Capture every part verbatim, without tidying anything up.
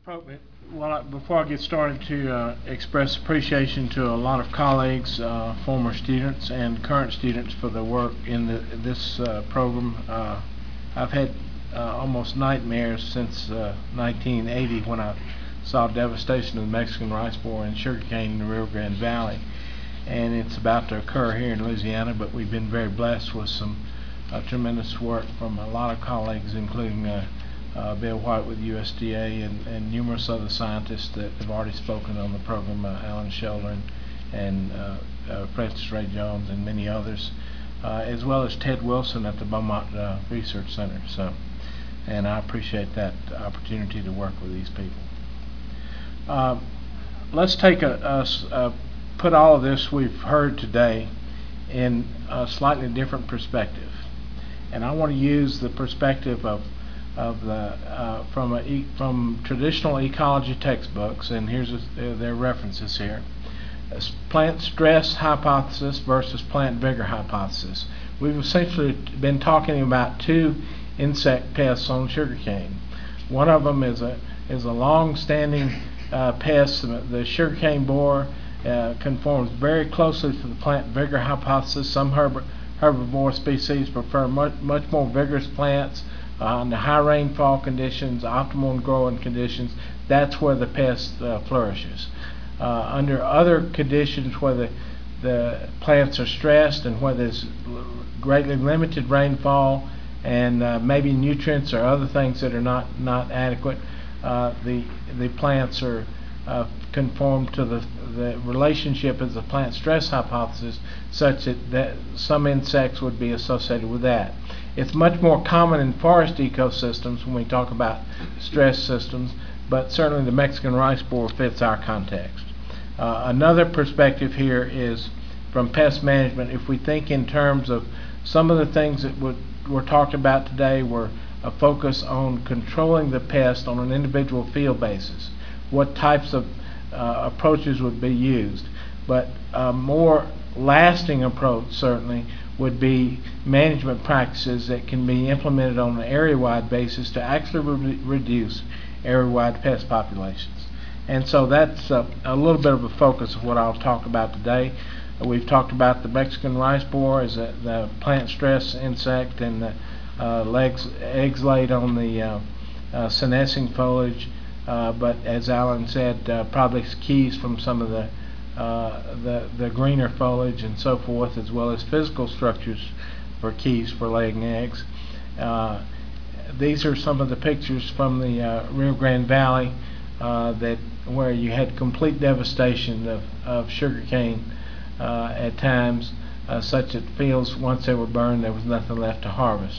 appropriate. Well, I- before I get started, to uh, express appreciation to a lot of colleagues, uh, former students and current students for their work in the, this uh, program. Uh, I've had uh, almost nightmares since uh, nineteen eighty when I saw devastation of the Mexican rice borer and sugarcane in the Rio Grande Valley. And it's about to occur here in Louisiana, but we've been very blessed with some uh, tremendous work from a lot of colleagues, including uh, Uh, Bill White with U S D A and, and numerous other scientists that have already spoken on the program, uh, Alan Sheldon and uh, uh, Francis Ray Jones and many others, uh, as well as Ted Wilson at the Beaumont uh, Research Center. So, and I appreciate that opportunity to work with these people. Uh, let's take a, a, a put all of this we've heard today in a slightly different perspective, and I want to use the perspective of of the uh, from a e from traditional ecology textbooks, and here's a, uh, their references here: plant stress hypothesis versus plant vigor hypothesis. We've essentially been talking about two insect pests on sugarcane. One of them is a is a long-standing uh, pest. The sugarcane borer uh, conforms very closely to the plant vigor hypothesis. Some herb herbivore species prefer much much more vigorous plants. Uh, under high rainfall conditions, optimal growing conditions, that's where the pest uh, flourishes. Uh, under other conditions where the, the plants are stressed and where there's greatly limited rainfall and uh, maybe nutrients or other things that are not, not adequate, uh, the, the plants are uh, conform to the, the relationship as the plant stress hypothesis, such that, that some insects would be associated with that. It's much more common in forest ecosystems when we talk about stress systems, but certainly the Mexican rice borer fits our context. Uh, another perspective here is from pest management. If we think in terms of some of the things that would, were talked about today were a focus on controlling the pest on an individual field basis, what types of uh, approaches would be used. But a more lasting approach certainly would be management practices that can be implemented on an area-wide basis to actually re reduce area-wide pest populations. And so that's uh, a little bit of a focus of what I'll talk about today. Uh, we've talked about the Mexican rice borer as a, the plant stress insect, and the uh, legs, eggs laid on the uh, uh, senescing foliage, uh, but as Alan said, uh, probably keys from some of the Uh, the, the greener foliage and so forth, as well as physical structures for keys for laying eggs. Uh, these are some of the pictures from the uh, Rio Grande Valley uh, that where you had complete devastation of, of sugarcane uh, at times, uh, such that fields, once they were burned, there was nothing left to harvest.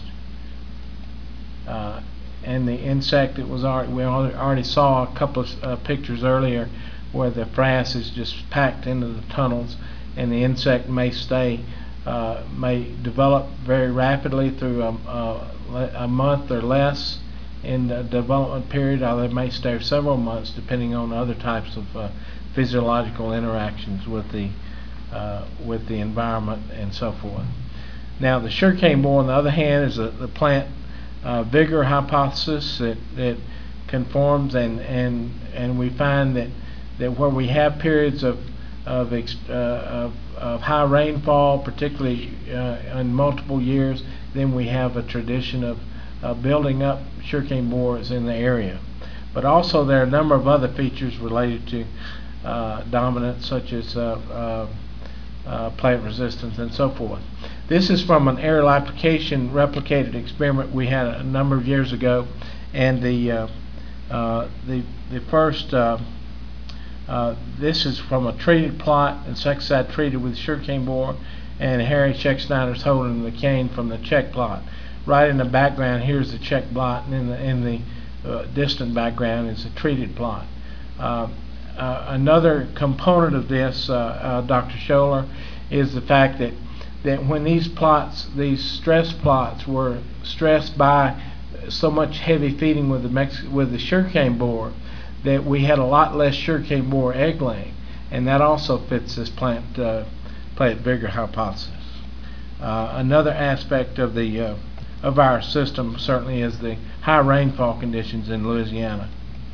Uh, and the insect that was already, we already saw a couple of uh, pictures earlier where the frass is just packed into the tunnels, and the insect may stay, uh, may develop very rapidly through a, a, a month or less in the development period, or they may stay several months depending on other types of uh, physiological interactions with the, uh, with the environment and so forth. Now the sugarcane borer, on the other hand, is a, the plant uh, vigor hypothesis that, that conforms, and, and, and we find that that where we have periods of of, ex, uh, of, of high rainfall, particularly uh, in multiple years, then we have a tradition of uh, building up sugarcane borers in the area. But also there are a number of other features related to uh, dominance, such as uh, uh, uh, plant resistance and so forth. This is from an aerial application replicated experiment we had a number of years ago, and the uh, uh, the the first uh, Uh, this is from a treated plot, insecticide treated with sugarcane borer, and Harry Scheck-Snyder's holding the cane from the check plot. Right in the background, here's the check plot, and in the, in the uh, distant background is a treated plot. Uh, uh, another component of this, uh, uh, Doctor Scholler, is the fact that, that when these plots, these stress plots, were stressed by so much heavy feeding with the, Mex with the sugarcane borer, that we had a lot less sugarcane borer egg laying, and that also fits this plant uh, plant vigor hypothesis. Uh, another aspect of the uh, of our system certainly is the high rainfall conditions in Louisiana,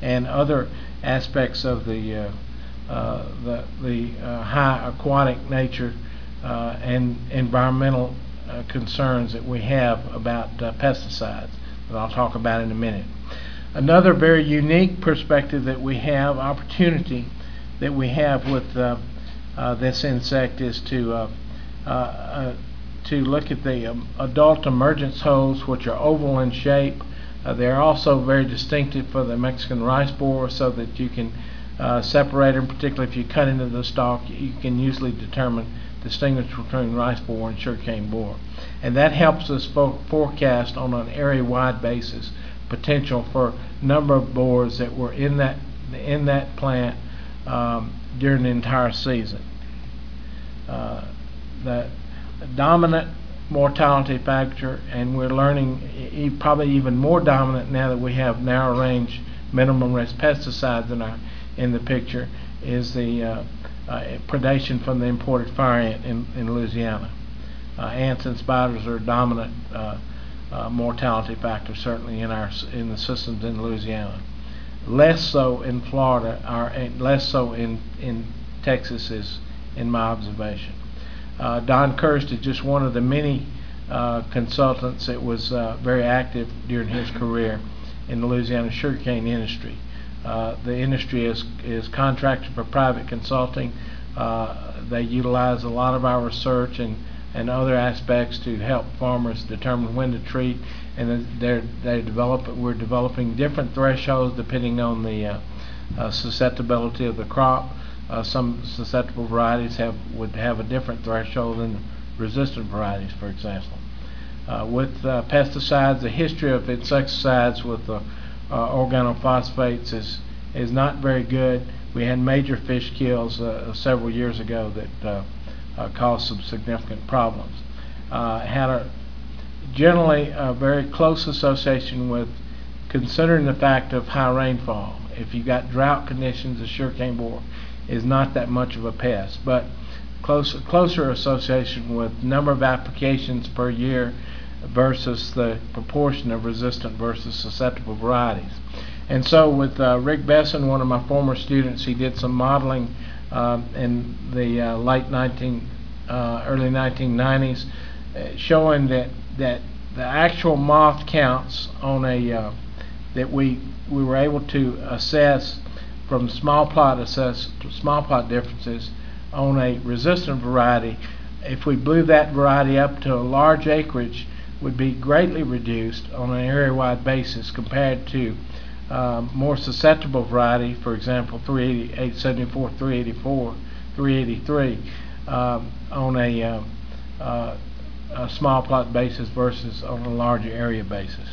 and other aspects of the uh, uh, the, the uh, high aquatic nature uh, and environmental uh, concerns that we have about uh, pesticides that I'll talk about in a minute. Another very unique perspective that we have, opportunity that we have with uh, uh, this insect, is to uh, uh, uh, to look at the um, adult emergence holes, which are oval in shape. Uh, they're also very distinctive for the Mexican rice borer, so that you can uh, separate them, particularly if you cut into the stalk. You can usually determine, distinguish between rice borer and sugarcane borer. And that helps us fo forecast on an area-wide basis potential for number of borers that were in that in that plant um, during the entire season. Uh, the dominant mortality factor, and we're learning e probably even more dominant now that we have narrow range minimum risk pesticides in our in the picture, is the uh, uh, predation from the imported fire ant in, in Louisiana. Uh, ants and spiders are a dominant uh, uh, mortality factor, certainly in our in the systems in Louisiana. Less so in Florida, or less so in in Texas, is in my observation. Uh, Don Kirst is just one of the many uh, consultants that was uh, very active during his career in the Louisiana sugarcane industry. Uh, the industry is, is contracted for private consulting. Uh, they utilize a lot of our research and, and other aspects to help farmers determine when to treat, and they're, they develop, we're developing different thresholds depending on the uh, uh, susceptibility of the crop. Uh, some susceptible varieties have would have a different threshold than resistant varieties, for example. Uh, with uh, pesticides, the history of insecticides with uh, uh, organophosphates is is not very good. We had major fish kills uh, several years ago that uh, uh, caused some significant problems. Uh, had a generally a very close association with, considering the fact of high rainfall. If you got drought conditions, the sugarcane borer is not that much of a pest, but close, closer association with number of applications per year versus the proportion of resistant versus susceptible varieties. And so with uh, Rick Besson, one of my former students, he did some modeling uh, in the uh, late nineteen, uh, early nineteen nineties, uh, showing that that the actual moth counts on a uh, that we we were able to assess from small plot assess small plot differences on a resistant variety, if we blew that variety up to a large acreage, would be greatly reduced on an area-wide basis compared to um, more susceptible variety, for example, three eighty-eight seventy-four, three eighty-four, three eighty-three, um, on a, uh, uh, a small plot basis versus on a larger area basis.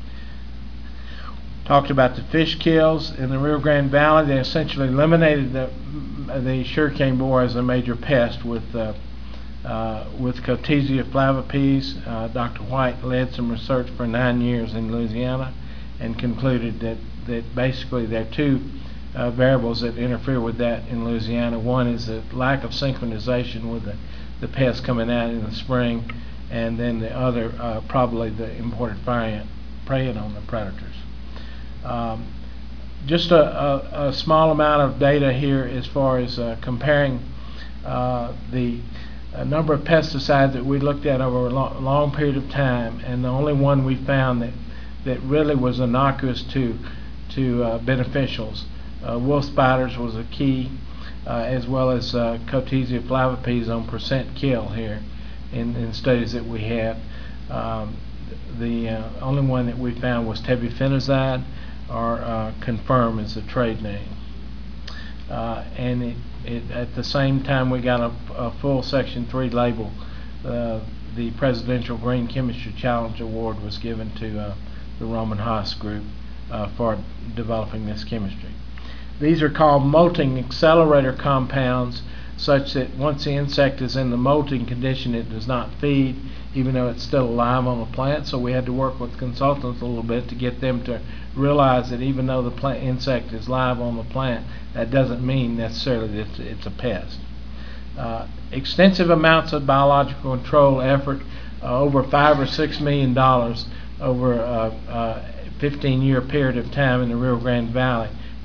Talked about the fish kills in the Rio Grande Valley. They essentially eliminated the, the sugarcane borer as a major pest with uh, uh, with Cotesia flavipes. Uh, Doctor White led some research for nine years in Louisiana and concluded that, that basically there are two uh, variables that interfere with that in Louisiana. One is the lack of synchronization with the, the pests coming out in the spring, and then the other uh, probably the imported fire ant preying on the predators. Um, just a, a, a small amount of data here as far as uh, comparing uh, the uh, number of pesticides that we looked at over a lo long period of time, and the only one we found that that really was innocuous to to uh, beneficials. Uh, wolf spiders was a key, uh, as well as uh, Cotesia flavipes on percent kill here in, in studies that we had. Um, the uh, only one that we found was tebuconazide, or uh, confirm as a trade name. Uh, and it, it, at the same time we got a, a full section three label. Uh, the Presidential Green Chemistry Challenge Award was given to uh, the Roman Haas group uh, for developing this chemistry. These are called molting accelerator compounds, such that once the insect is in the molting condition, it does not feed, even though it's still alive on the plant. So we had to work with consultants a little bit to get them to realize that even though the plant insect is live on the plant, that doesn't mean necessarily that it's, it's a pest. Uh, extensive amounts of biological control effort, uh, over five or six million dollars over a, a fifteen year period of time in the Rio Grande Valley,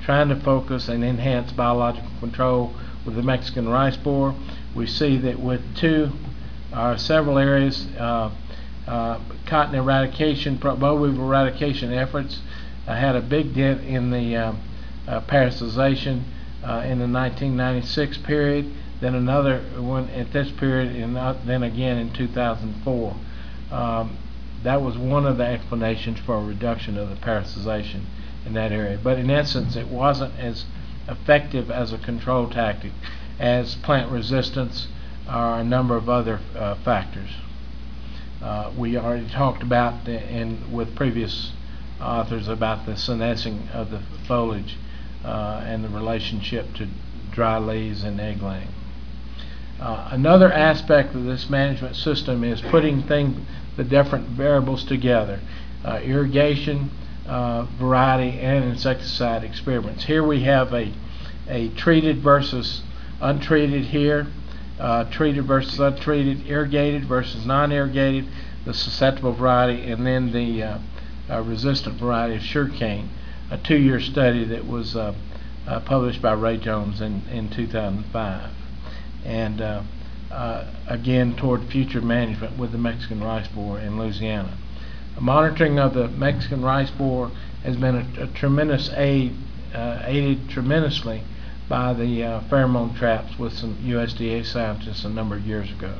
trying to focus and enhance biological control with the Mexican rice borer. We see that with two or several areas, uh, uh, cotton eradication, boll weevil eradication efforts uh, had a big dent in the uh, uh, parasitization uh, in the nineteen ninety-six period, then another one at this period, and uh, then again in two thousand four. Um, that was one of the explanations for a reduction of the parasitization in that area. But in essence, it wasn't as effective as a control tactic as plant resistance or a number of other uh, factors. Uh, we already talked about the, in with previous authors about the senescing of the foliage uh, and the relationship to dry leaves and egg laying. Uh, another aspect of this management system is putting thing, the different variables together. Uh, irrigation, uh, variety, and insecticide experiments. Here we have a, a treated versus untreated here, uh, treated versus untreated, irrigated versus non-irrigated, the susceptible variety, and then the uh, uh, resistant variety of sugarcane, a two-year study that was uh, uh, published by Ray Jones in, in two thousand five. And uh, uh, again toward future management with the Mexican rice borer in Louisiana. Monitoring of the Mexican rice borer has been a, a tremendous aid, uh, aided tremendously by the uh, pheromone traps with some U S D A scientists a number of years ago.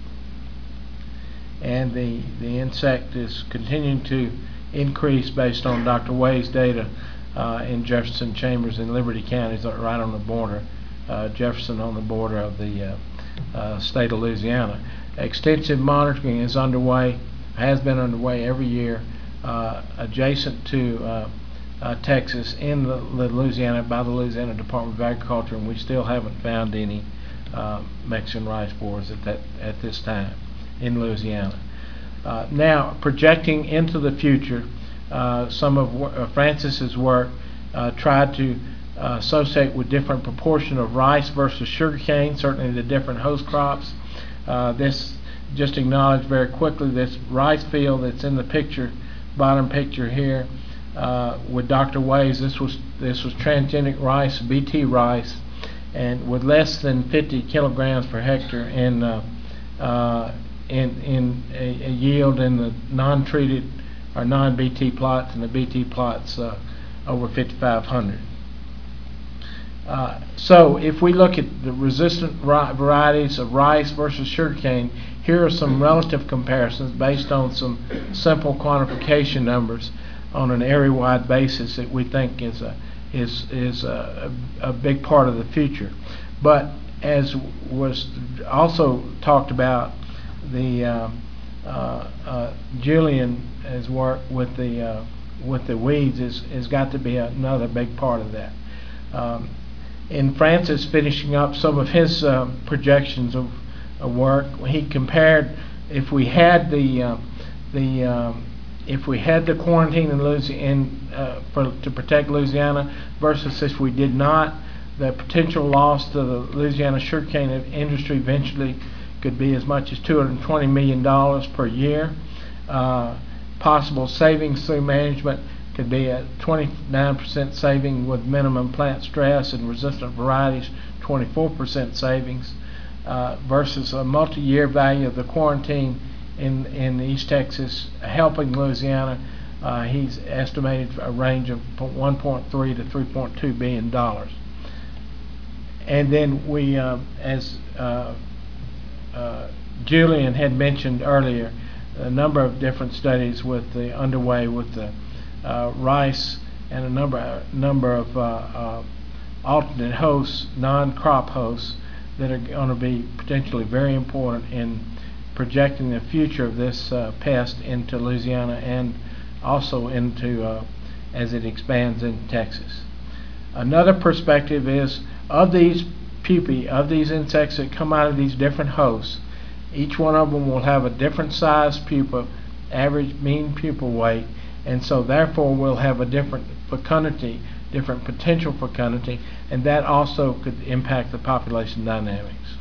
And the, the insect is continuing to increase based on Doctor Way's data uh, in Jefferson, Chambers, and Liberty counties right on the border. Uh, Jefferson on the border of the uh, uh, state of Louisiana. Extensive monitoring is underway, has been underway every year uh, adjacent to uh, uh, Texas in the, the Louisiana by the Louisiana Department of Agriculture, and we still haven't found any uh, Mexican rice borers at that at this time in Louisiana. Uh, now, projecting into the future, uh, some of uh, Francis's work uh, tried to Uh, associate with different proportion of rice versus sugarcane, certainly the different host crops. Uh, this just acknowledged very quickly this rice field that's in the picture, bottom picture here, uh, with Doctor Way's. This was this was transgenic rice, B T rice, and with less than fifty kilograms per hectare in uh, uh, in in a, a yield in the non-treated or non-B T plots, and the B T plots uh, over fifty-five hundred. Uh, so if we look at the resistant varieties of rice versus sugarcane, here are some relative comparisons based on some simple quantification numbers on an area-wide basis that we think is a is is a, a big part of the future. But as was also talked about, the uh, uh, uh, Julian has worked with the uh, with the weeds is has got to be another big part of that. Um, In Francis finishing up some of his uh, projections of, of work, he compared if we had the uh, the um, if we had the quarantine in Louisiana uh, for, to protect Louisiana versus if we did not, the potential loss to the Louisiana sugarcane industry eventually could be as much as two hundred twenty million dollars per year. Uh, possible savings through management could be a twenty-nine percent saving with minimum plant stress and resistant varieties, twenty-four percent savings, uh, versus a multi-year value of the quarantine in, in East Texas helping Louisiana. Uh, he's estimated a range of one point three to three point two billion dollars. And then we, uh, as uh, uh, Julian had mentioned earlier, a number of different studies with the underway with the Uh, rice and a number number of uh, uh, alternate hosts, non-crop hosts, that are going to be potentially very important in projecting the future of this uh, pest into Louisiana and also into uh, as it expands in Texas. Another perspective is of these pupae, of these insects that come out of these different hosts, each one of them will have a different size pupa, average mean pupa weight, and so therefore we'll have a different fecundity, different potential fecundity, and that also could impact the population dynamics.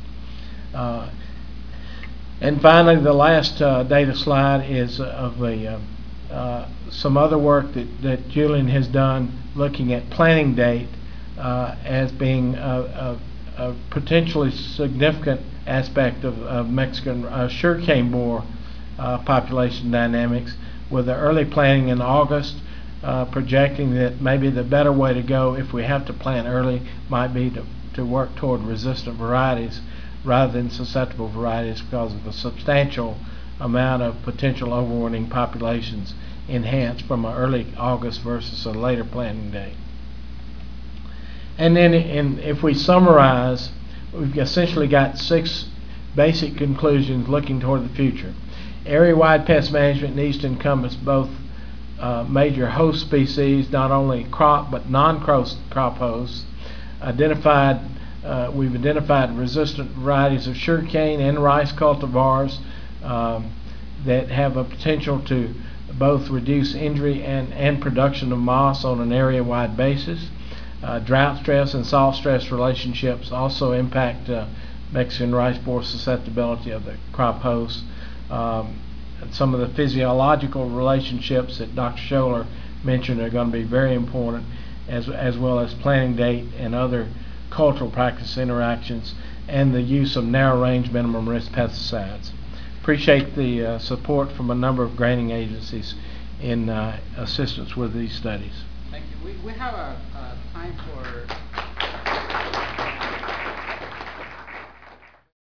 Uh, and finally, the last uh, data slide is of a uh, uh, some other work that, that Julian has done looking at planting date uh, as being a, a, a potentially significant aspect of, of Mexican uh, sugarcane borer uh, population dynamics, with the early planting in August, uh, projecting that maybe the better way to go if we have to plant early might be to, to work toward resistant varieties rather than susceptible varieties because of the substantial amount of potential overwintering populations enhanced from an early August versus a later planting date. And then in, if we summarize, we've essentially got six basic conclusions looking toward the future. Area-wide pest management needs to encompass both uh, major host species, not only crop but non-crop hosts. Identified, uh, we've identified resistant varieties of sugarcane and rice cultivars um, that have a potential to both reduce injury and, and production of moss on an area-wide basis. Uh, drought stress and salt stress relationships also impact uh, Mexican rice borer susceptibility of the crop host. Um, some of the physiological relationships that Doctor Scholler mentioned are going to be very important, as, as well as planting date and other cultural practice interactions, and the use of narrow-range minimum risk pesticides. Appreciate the uh, support from a number of granting agencies in uh, assistance with these studies. Thank you. We, we have a, a time for